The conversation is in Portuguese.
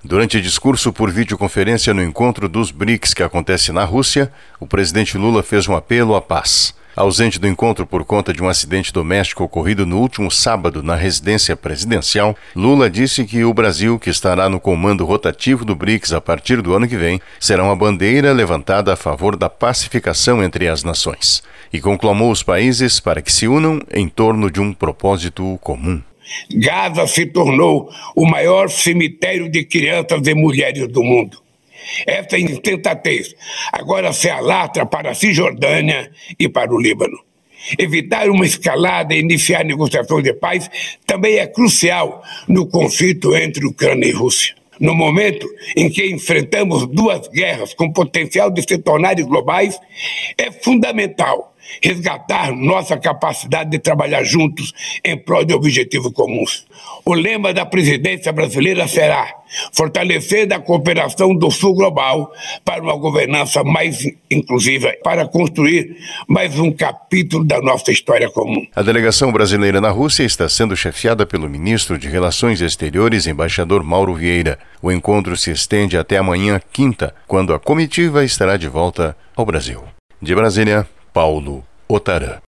Durante discurso por videoconferência no encontro dos BRICS que acontece na Rússia, o presidente Lula fez um apelo à paz. Ausente do encontro por conta de um acidente doméstico ocorrido no último sábado na residência presidencial, Lula disse que o Brasil, que estará no comando rotativo do BRICS a partir do ano que vem, será uma bandeira levantada a favor da pacificação entre as nações e conclamou os países para que se unam em torno de um propósito comum. Gaza se tornou o maior cemitério de crianças e mulheres do mundo. Essa insensatez agora se alastra para a Cisjordânia e para o Líbano. Evitar uma escalada e iniciar negociações de paz também é crucial no conflito entre Ucrânia e Rússia. No momento em que enfrentamos duas guerras com potencial de se tornarem globais, é fundamental resgatar nossa capacidade de trabalhar juntos em prol de objetivos comuns. O lema da presidência brasileira será fortalecer a cooperação do Sul global para uma governança mais inclusiva, para construir mais um capítulo da nossa história comum. A delegação brasileira na Rússia está sendo chefiada pelo ministro de Relações Exteriores, embaixador Mauro Vieira. O encontro se estende até amanhã, quinta, quando a comitiva estará de volta ao Brasil. De Brasília, Paulo Otarã.